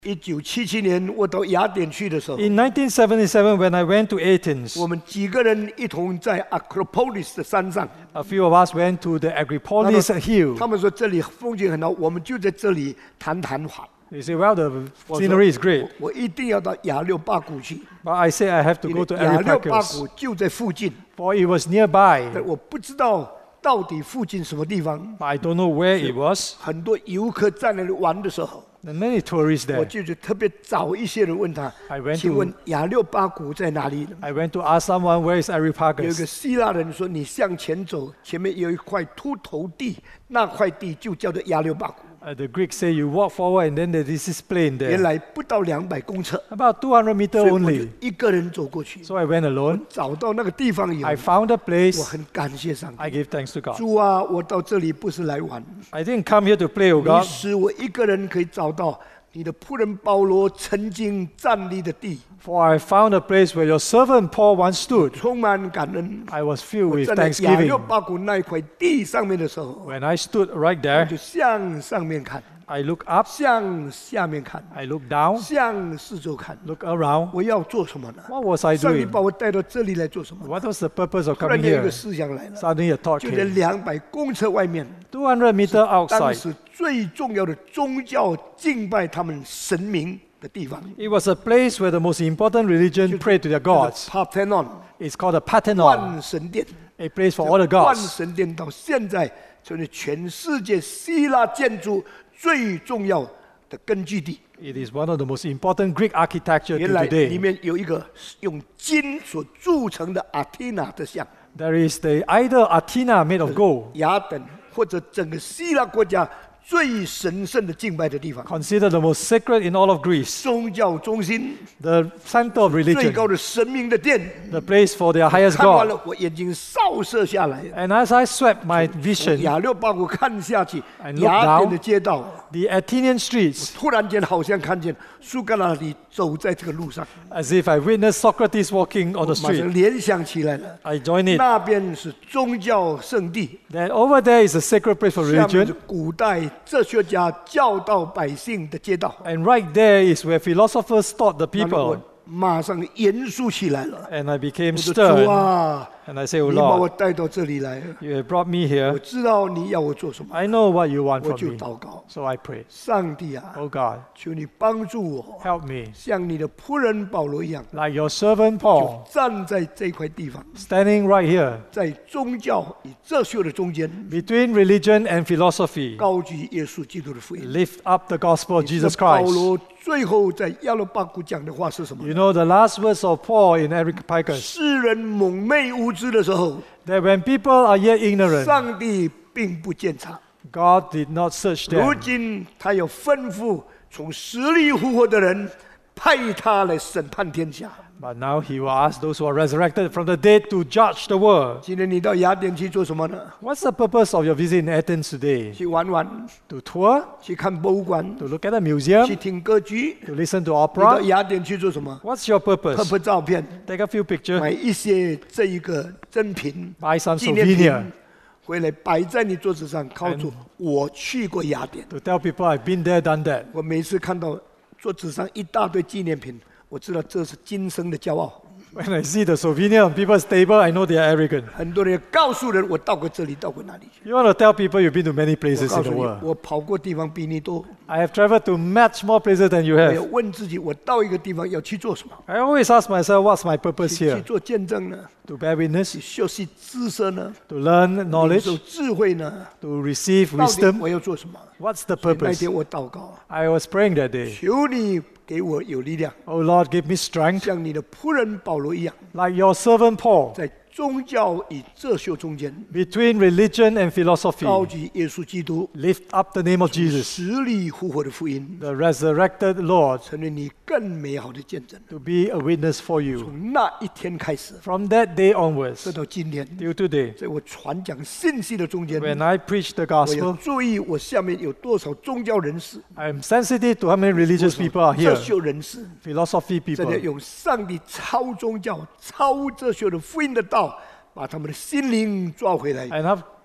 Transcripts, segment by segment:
1977年我到雅典去的时候， In 1977, when I went to Athens, 我们几个人一同在 Acropolis 的山上。 a few of us went to the Agripolis hill. 他们说这里风景很好，我们就在这里谈谈话。 They say, well, the scenery is great. 我一定要到亚六巴谷去， But I say I have to 因 go 为 to 亚六巴 Areopagus, 谷就在附近， for it was nearby. 但我不知道到底附近什么地方。 But I don't know where it was. 很多游客在那里玩的时候， And many tourists 我 there. 就特别找一些人问他 I went：“ 请 to- 问亚六巴谷在哪里？” I went to ask someone, where is 有一个 Areopagus? 希腊人说：“你向前走，前面有一块秃头地，那块地就叫做亚六巴谷。 The Greeks say you walk forward and then there is this plain 原 there. 来不到200公尺， About 200 meters 所以我就 only. 一个人走过去。 So I went alone. 找到那个地方以后 I，found a 我 place. 很感谢上帝。 I give thanks to God. 主啊，我到这里不是来玩， I didn't come here to play, oh 你 God. 使我一个人可以找到你的仆人保罗曾经站立的地， For I found a place where your servant Paul once stood. 充满感恩。 I was filled 我 with 站在亚六 thanksgiving. 巴谷那一块地上面的时候， When I stood right 我 there, 就向上面看， I look up, 向下面看， I look down, 向四周看。 look around. 我要做什么呢？ What was I 上帝 doing? 把我带到这里来做什么？ What was the purpose of 突然 coming 间有一个 here? 思想来了， Suddenly a thought 就在 came. 200公尺外面， 200 meters 当 outside, 时最重要的宗教敬拜他们神明的地方， it was a place where the most important religion prayed to their 叫 gods. 做 Parthenon It's called the Parthenon, 万神殿。 a place for all the 万 gods. 神殿到现在成为全世界希腊建筑最重要的根据地。 It is one of the most important Greek architecture 原 to 来里 today. 面有一个用金所铸成的阿提娜的像， There is the idol Athena made of gold, 雅典或者整个希腊国家最神圣的敬拜的地方， considered the most sacred in all of Greece, 宗教中心， the center of 最 religion, 高的神明的殿。 the place for their highest 看完 god. 了，我眼睛扫射下来， And as I swept my 从 vision, 亚六巴谷看下去 I，looked 雅典 down 的街道， the Athenian streets, 突然间好像看见苏格拉底走在这个路上， as if I witnessed Socrates walking on the 马上 street. 联想起来了， I joined it. 那边是宗教圣地， Then over there is a sacred place for 下面是 religion, 古代哲学家教导百姓的街道。 and right there is where philosophers taught the 那么我 people. 马上严肃起来了， And I became 我说 stern, 主啊， and I say, "Oh 你把我 Lord, 带到这里来， you have brought me 我 here. 知道你要我做什么， I know what you want 我 from 就 me." 祷告， So I prayed, 上帝啊， "Oh God, 求你帮助我， help me, 像你的仆人保罗一样， like your servant Paul, 站在这块地方， standing right here 在宗教与哲学的中间， between religion and philosophy, 高举耶稣基督的福音。 lift up the gospel of Jesus 保 Christ." 罗最后在亚罗巴谷讲的话是什么？ You know the last words of Paul in Areopagus, 世人蒙昧无知的时候， that when people are yet ignorant, 上帝并不监察。 God did not search 如 them. 今他有吩咐从死里复活的人，派他来审判天下。 But now he will ask those who are resurrected from the dead to judge the world. 今天你到雅典去做什么呢？ What's the purpose of your visit in Athens today? 去玩玩， To tour? 去看博物馆， To look at a 去 museum? 听歌剧。 To listen to 你到 opera? 雅典去做什么？ What's your 拍 purpose? 拍照片， Take a few pictures, 买一些这一个珍品、 buy some 纪念 souvenir 品，回来摆在你桌子上，告诉我去过雅典。 to tell people I've been there, done that. 我每次看到桌子上一大堆纪念品，我知道这是今生的骄傲。 When I see the souvenir on people's table, I know they are arrogant. 很多人告诉人我到过这里，到过那里去。 You want to tell people you've been to many 我 places 告 in 诉 the 你， world. 我跑过地方比你多。 I have traveled to much more places than you 我要 have. 问自己，我到一个地方要去做什么？ I always ask myself, what's my purpose 去 here? 做见证呢？ To bear witness, 去学习知识呢？ to learn 领 knowledge, 受智慧呢？ to receive 到底 wisdom. 我要做什么？ What's the 所以那 purpose? 天我祷告， I was praying that day. 求你给我有力量， Oh Lord, give me strength, 像你的仆人保罗一样， like your servant Paul, 在宗教与哲学中间， between religion and philosophy. 高举耶稣基督 Lift up the name of Jesus, 死里复活的福音， the resurrected Lord, 成为你更美好的见证。 to be a witness for you. 从那一天开始， From that day 直 onwards 到今天， till today, 在我传讲信息的中间， when I preach the 我要 gospel, 注意我下面有多少宗教人士、 I'm sensitive to how many religious people are 哲 here, 学人士， philosophy 真的 people. 用上帝超宗教、超哲学的福音的道，把他们的心灵抓回来， And I've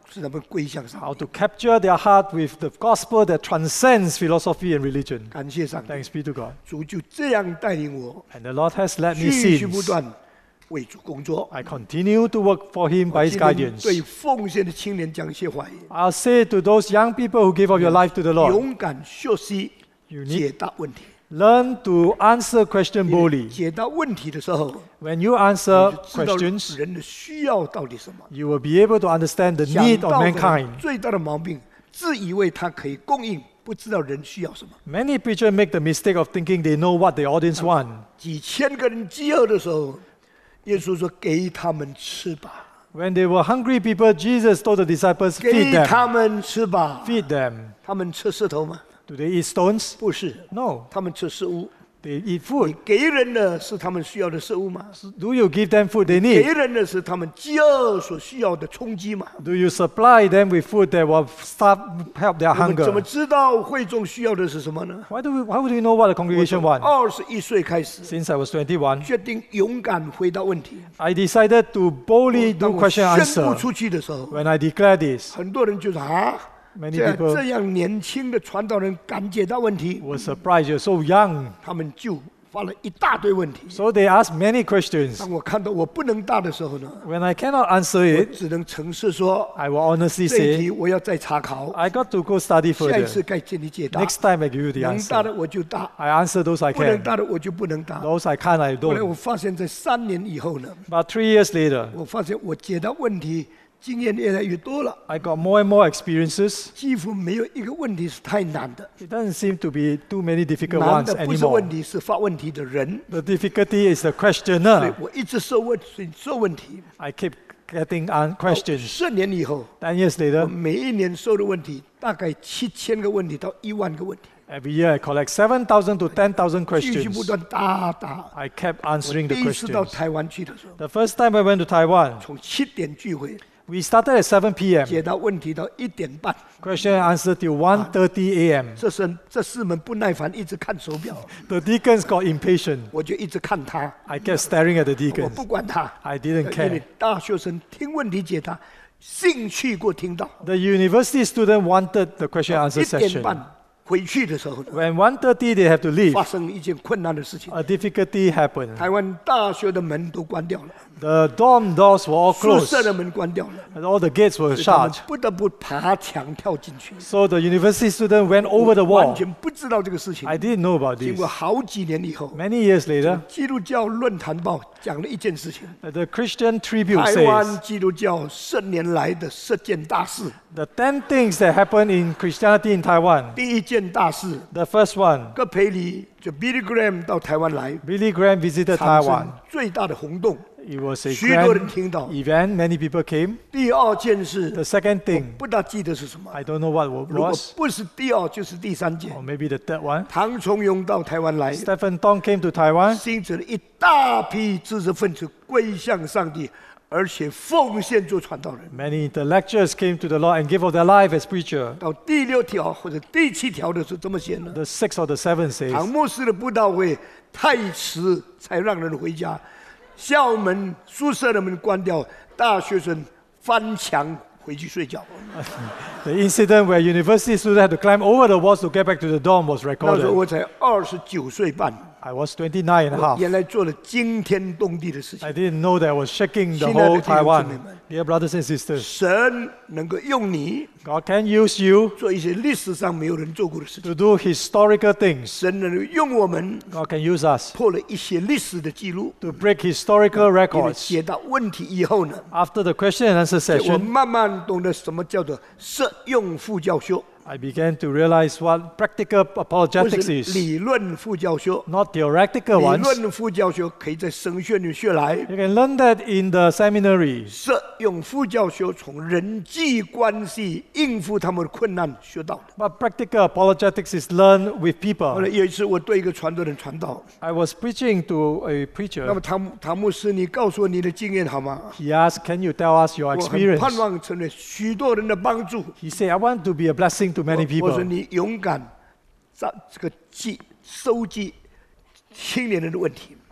使他们归向上 how 帝。 to capture their heart with the gospel that transcends philosophy and religion. 感谢上帝， Thanks be to God. 主就这样带领我， And the Lord has led me 继续不 since. 断为主工作。 I continue to work for Him by His 今天 guidance. 对奉献的青年讲一些话语， I'll say to those young people who give up your life to the Lord, 勇敢学习 You 解 need 答问题。 learn to answer question 你 boldly. 解答问题的时候， When you answer 你就知道 questions, 人的需要到底什么。 you will be able to understand the 想 need of 到的 mankind. 人最大的毛病，自以为他可以供应，不知道人需要什么。 Many preachers make the mistake of thinking they know what the audience want. 几千个人饥饿的时候，耶稣说：“给他们吃吧， When they were hungry people, Jesus told the disciples, 给 feed them, 他们吃吧。 feed them. ” 他们吃石头吗？ Do they eat stones? 不是， No, 他们吃食物。 they eat 你 food. 给人的是他们需要的食物吗？ Do you give them food they 给 need? 人的是他们饥饿所需要的充饥吗？ Do you supply them with food that will help their 我们怎么 hunger? 知道会众需要的是什么呢？ Why would we know what the congregation want? 21岁开始， Since I was 21, 决定勇敢回答问题。 I decided to boldly 当 do 我 question and 宣布 answer. 出去的时候， When I declare this, 很多人就说啊， many people 这样年轻的传道人敢解答问题， were surprised. You're so young. 他们就发了一大堆问题。 So they asked many questions. 当我看到我不能答的时候呢， When I cannot answer 我 it, 只能诚实说， I will honestly 这一题 say, 我要再查考， I got to go study 下一次 further. 该给你解答。 Next time I give you the 能答 answer. 的我就答， I answer those I 不能 can. 答的我就不能答。 Those I can't, I 后来 don't. 我发现，在3年以后呢， But 3 years later, 我发现我解答问题经验越来越多了， I got more and more experiences. 几乎没有一个问题是太难的。 It doesn't seem to be too many difficult 难 ones 的不是问 anymore. 题，是发问题的人。 The difficulty is the 所以 questioner. 我一直受问题。 I keep getting questions. 10年以后， 10 years 我 later, 每一年收的问题大概7000个问题到1万个问题， every year I collect 7,000 to 10,000 继续不 questions. 断答。 I kept 我 answering the 第一次到 questions. 台湾去的时候， The first time I went to Taiwan, 从7点聚会， we started at 7 p.m. 解答问题到1点半。 Question and answer till 1:30 a.m. 这4门不耐烦，一直看手表， The deacons got impatient. 我就一直看他， I kept staring at the 我 deacons. 不管他。 I didn't 因为 care. 大学生听问题解答，兴趣过听到。 The university student wanted the question and answer 1点 session. 半回去的时候呢， When 1:30 they have to leave, 发生一件困难的事情， a difficulty happened. 台湾大学的门都关掉了， The dorm doors were all 宿 closed, 舍的门关掉了， and all the gates were 所以他们 shut. 不得不爬墙跳进去。 So the university student went over the 完 wall. 全不知道这个事情 I。didn't know about 经 this. 过好几年以后， Many years later, 基督教论坛报讲了一件事情： the Christian Tribune 台 says 湾基督教10年来的10件大事。 the 10 things that happened in Christianity in Taiwan. 第一件大事， The first one, 葛培理就 Billy Graham 到台湾来， Billy Graham visited 产 Taiwan. 生最大的轰动。 It was a 许多人 grand 听到。 event. Many people came. 第二件事， The second thing, 不大记得是什么。 I don't know what it 如果 was, 不是第二，就是第3件 or。maybe the third one. 唐崇荣到台湾来， Stephen Tong came to Taiwan. 兴起了一大批知识分子归向上帝，而且奉献做传道人。 Many intellectuals came to the Lord and gave of their life as preacher. 到第6条或者第7条的时候，怎么写呢？ The 6th or the 7th 唐 says, 牧师的布道会太迟才让人回家，校门、宿舍的门关掉，大学生翻墙回去睡觉。 the incident where university students had to climb over the walls to get back to the dorm was 那时候 recorded. 我才29岁半， I was 29 and a half. 原来做了惊天动地的事情。 I didn't know that I was shaking the 亲爱的 whole 弟兄姊妹 Taiwan. 们， Dear brothers and sisters, 神能够用你 God can use you 做一些历史上没有人做过的事情， to do historical things. 神能够用我们 God can use us 破了一些历史的记录。 to break historical 因为 records. 解答问题以后呢， After the question and answer 我 session, 慢慢懂得什么叫做实用副教修， I began to realize what practical 不 apologetics 是 is. 理论副教修。 Not theoretical 理 ones. 论副教修可以在神学里学来， You can learn that in the seminary. 实用副教修从人际关系应付他们的困难学到的。 But practical apologetics is learned with 后来 people. 有一次，我对一个传道人传道， I was preaching to a 那 preacher. 么唐牧师，你告诉我你的经验好吗？ He asked, Can you tell us your 我很 experience? 盼望成为许多人的帮助。 He said, I want to be a blessing to many 我说 people. 你勇敢，这个收集青年人的问题。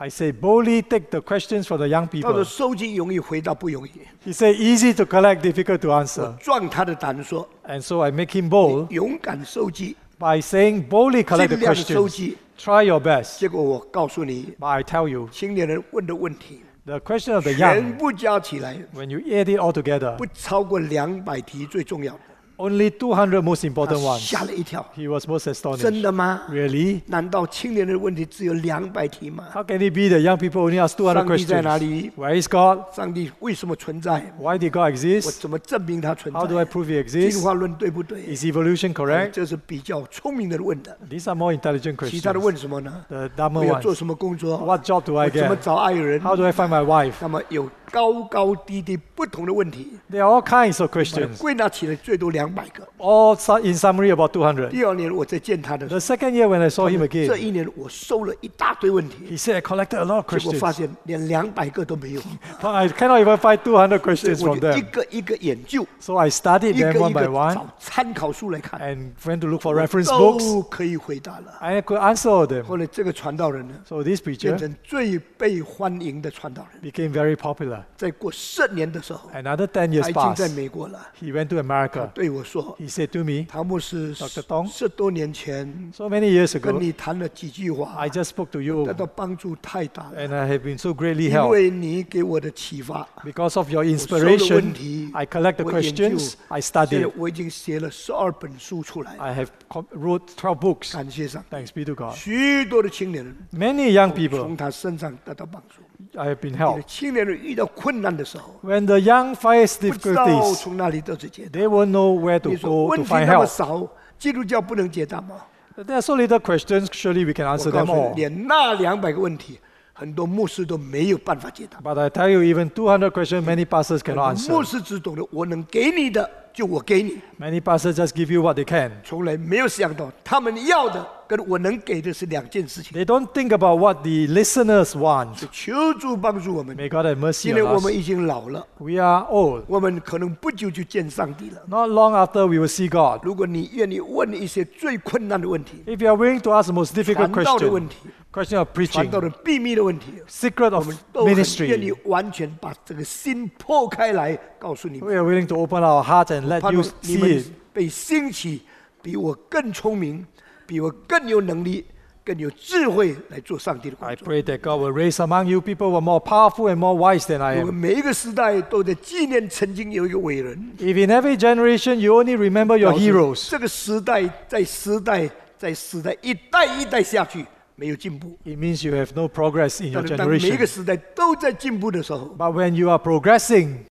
I say boldly take the questions from the young 他说 people. 收集容易，回答不容易。 He said easy to collect, difficult to 我 answer. 壮他的胆说， And so I make him bold 勇敢收集， by saying boldly collect the 尽量收 questions. 集。 Try your best. 结果我告诉你， But I tell you, 青年人问的问题， the question of the 全 young, 部加起来 when you add it all together, 不超过200题，最重要的。 only 200 most 他 important ones. 吓了一跳， He was most 真 astonished. 的吗？ Really? 难道青年人的问题只有200题吗？ How can it be the young people only ask 200 上帝在 questions? 哪里？ Where is God? 上帝为什么存在？ Why did God 我 exist? 怎么证明他存 How do I 在？ prove He 进 exists? 化论对不对？ Is evolution correct? 这是比较聪明的人问的。 These are more intelligent 其他的 questions. 问什么呢？ The 我 dumber 要做 ones. 什么工作？ What job do I 我怎么 get? 找爱人？ How do I find my wife? 那么有高高低低不同的问题， There are all kinds of 把它 questions. 归纳起来最多200个。 All in summary about 200. 第2年我再见他的时 The second year when I saw him 候，这 again, 1年我收了一大堆问题， he said I collected a lot of 结果发 questions. 现连200个都没有， But I cannot even find 200 所以 questions 我 from 就一 them. 个一个研究， So I studied 一个 them 一 one by 个 one 找参考书来看， and went to look for reference books. 都可以回答了。 I could answer all them. 后来这个传道人呢， So this 变 preacher 成最被欢迎的传道人。 became very popular. 再过10年的时候， Another 10 他 years 已经在 passed. 美国了。 He went to 他 America. 对我说 He said to me,：“ 唐牧师 Dr. Tong ，10多年前 so many years 跟 ago, 你谈了几句话 I，just spoke to you 得到帮助太大了， and I have been so greatly 因 helped. 为你给我的启发。 Because of your 我收了问 inspiration, 题， I collect the 我研究 questions, I 现在 studied. 我已经写了12本书出来， I have wrote 12 books. 感谢上帝。 Thanks be to God. 许多的青年人 Many young 从 people 他身上得到帮助。 I have been 你的 helped. 青年人遇到困难的时候， When the young face 不知道 difficulties, 从哪里得知解答。 they won't know where to 你说 go 问 to 题 find 那么 help. 少，基督教不能解答吗？ There are so little questions, surely we can 我 answer 告 them 诉你， all. 连那200个问题，很多牧师都没有办法解答。 But I tell you, even 200 questions, many pastors cannot 牧 answer. 师只懂得我能给你的，就我给你， Many pastors just give you what they can. 从来没有想到他们要的跟我能给的是2件事情。 They don't think about what the listeners want. 求主帮助我们， May God have mercy 因为 on 我 us. 们已经老了， We are old. 我们可能不久就见上帝了。 Not long after, we will see God. 如果你愿意问一些最困难的问题， If you are willing to ask the most difficult 传道的问 question, 题， question of 传 preaching, 道的秘密的问题， secret 我 of 们都很愿意 ministry, 完全把这个心破开来，告诉你们。 we are willing to open our heart and let 盼 you 望你 see 们 it. 被兴起，比我更聪明，比我更有能力、更有智慧来做上帝的工 I 作。 pray that God will raise among you people who are more powerful and more wise than I 我们 am. 每一个时代都在纪念曾经有一个伟人。 If in every generation you only remember your 告诉你 heroes, 这个时代在时代一代一代下去没有进步， it means you have no progress in your 但是当每一个 generation. 时代都在进步的时候， But when you are progressing,